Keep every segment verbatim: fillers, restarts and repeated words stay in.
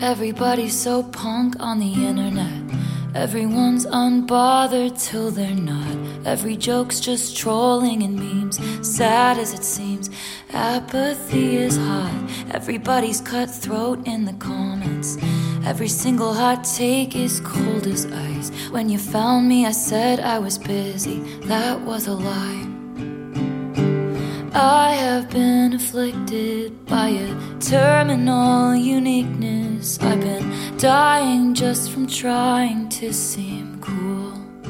Everybody's so punk on the internet. Everyone's unbothered till they're not. Every joke's just trolling and memes. Sad as it seems, apathy is hot. Everybody's cutthroat in the comments. Every single hot take is cold as ice. When you found me, I said I was busy. That was a lie. I have been afflicted by a terminal uniqueness. I've been dying just from trying to seem cool.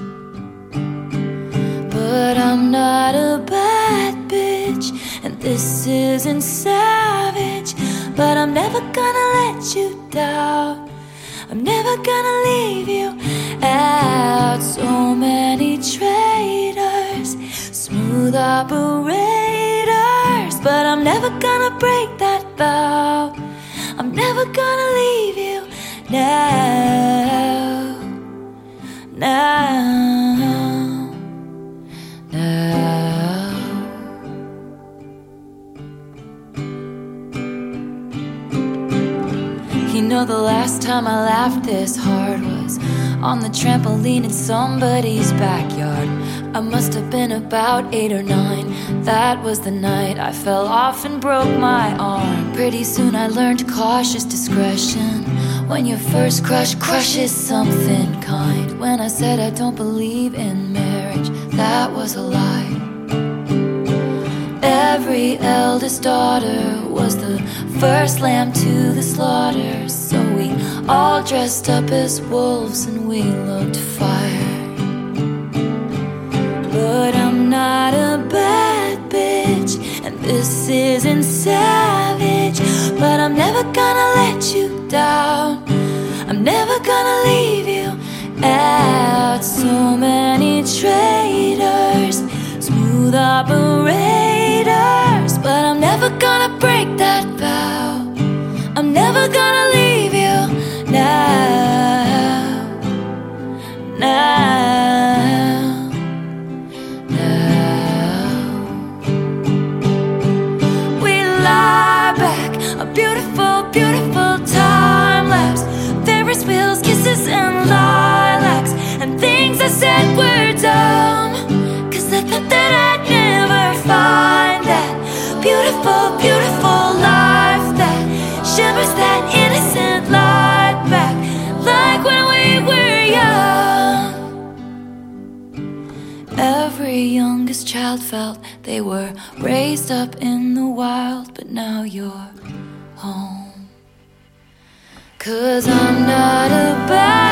But I'm not a bad bitch, and this isn't savage. But I'm never gonna let you down. I'm never gonna leave you out. So many traitors, smooth operators, but I'm never gonna break that vow. I'm never gonna leave you now, now, now. You know, the last time I laughed this hard was on the trampoline in somebody's backyard. I must have been about eight or nine. That was the night I fell off and broke my arm. Pretty soon I learned cautious discretion. When your first crush crushes something kind. When I said I don't believe in marriage, that was a lie. Every eldest daughter was the first lamb to the slaughter. So we all dressed up as wolves and we looked fire. But I'm not a bad bitch, and this isn't savage. But I'm never gonna let you down. I'm never gonna leave you out. So many traitors, smooth operators, but I'm never gonna break that vow. I'm never gonna leave you now, now, now. We lie back, a beautiful, beautiful time lapse. Ferris wheels, kisses and lilacs, and things I said were dumb, 'cause I thought that I'd never find that beautiful, beautiful life that shimmers that innocent light back, like when we were young. Every youngest child felt they were raised up in the wild, but now you're home. 'Cause I'm not a bad